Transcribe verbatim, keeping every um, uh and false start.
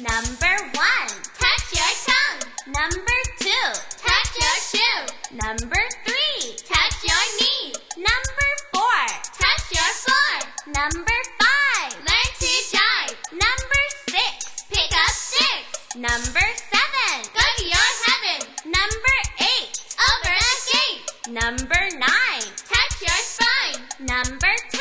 Number one, touch your tongue. number two, Touch your shoe. number three, Touch your knee. number four, Touch your floor. number five, Learn to jive. number six, Pick up sticks. number seven, Go to your heaven. number eight, Over the gate. number nine, Touch your spine. number